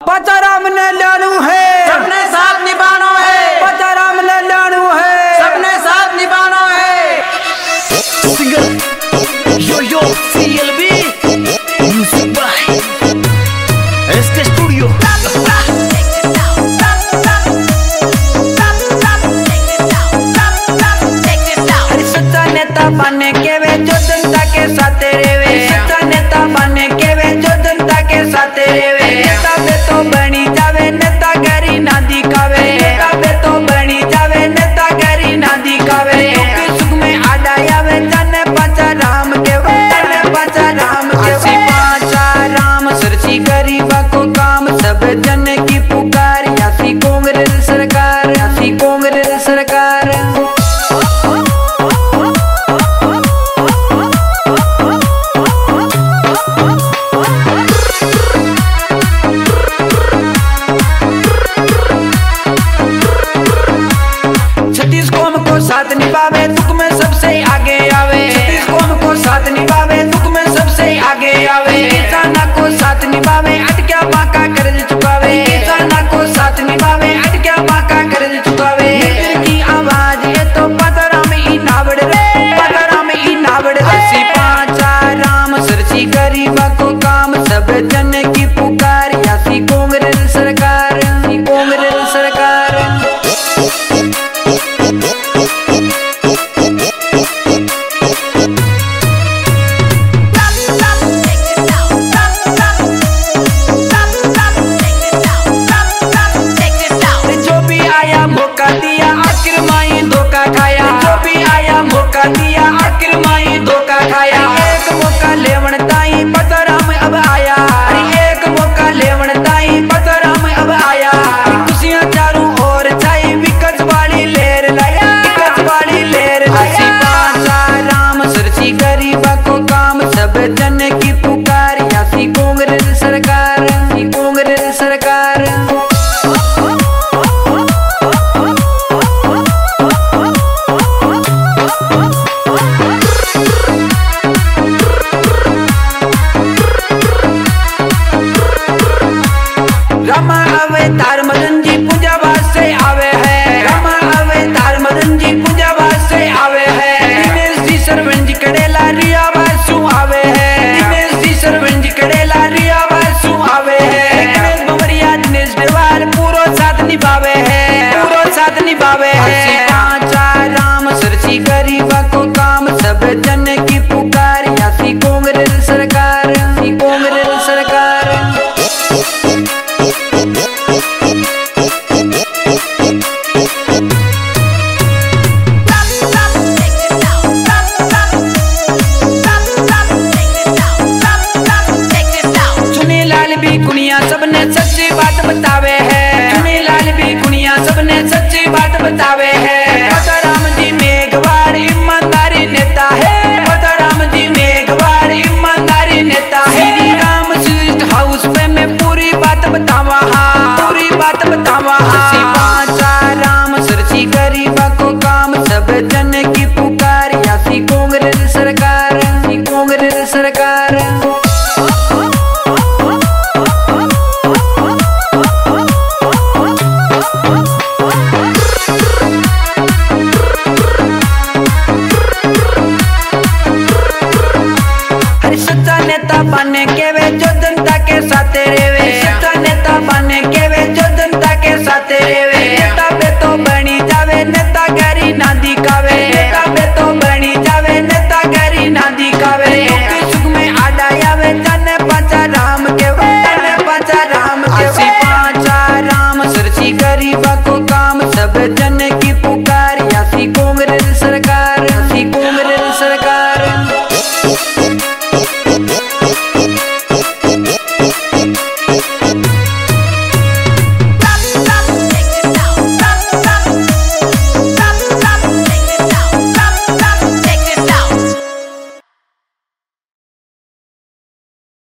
पताराम ने लानू है, सबने साथ निभाना है। पताराम ने लानू है, सबने साथ निभाना है। Singer yo yo CLB music by SK studio. सच्चा नेता बने के वे जो जनता के साथ रेवे, सच्चा नेता बने के वे जो जनता के साथ रेवे। नेता पे तो बनी जावे नेता गरी ना दिखावे, नेता पे तो बनी जावे नेता गरी ना दिखावे। दुख सुख में आड़ा आवे जाने पाचा राम के वे, जाने पाचा राम के वे। पाचा राम सरसी गरीबा को काम सब जन की पुकार। यासी कांग्रेस सरकार, यासी कांग्रेस सरकार। छत्तीस कौम को साथ निभावे दुख में सबसे आगे आवे, छत्तीस कौम को साथ निभावे दुख में सबसे आगे आवे। किसाना को साथ निभावे अटक्या बाका कर्ज चुकावे, किसाना को साथ निभावे अटक्या बाका कर्ज चुकावे। दिल की आवाज ये तो पताराम ही नावड़ रे, पताराम ही नावड़ रे। पाचा राम सरसी गरीबा को काम सब जन की पुकार। यासी कांग्रेस सरकार, कांग्रेस सरकार। दिया आखिर माई धोखा खाया, जो भी आया मौका दिया आखिर माई धोखा खाया। एक मौका लेवन ताई पताराम अब आया, एक मौका लेवन ताई पताराम अब आया। खुशियां चारों ओर छाई विकास वाली लहर लाया, विकास वाली लहर लाया। पाचा राम सरसी गरीबा को काम सब जन की पुकार। यासी कांग्रेस सरकार, कांग्रेस सरकार। रामा अवतार मदन जी पूजा वास्ते आवे है, रामा अवतार मदन जी पूजा वास्ते आवे है। दिनेश जी सरवण जी कड़ेला रिया वासु आवे है, दिनेश जी सरवण जी कड़ेला रिया वासु आवे है। गणेश बमरिया दिनेश देवाल पूरो साथ निभावे है, पूरो साथ निभावे है। पाचा राम सरसी गरीबा को काम सब जन की पुकार। यासी कांग्रेस सरकार, कांग्रेस सरकार। सबने सच्ची बात बतावे है, चुनी लाल भी कुनिया सबने सच्ची बात बतावे है।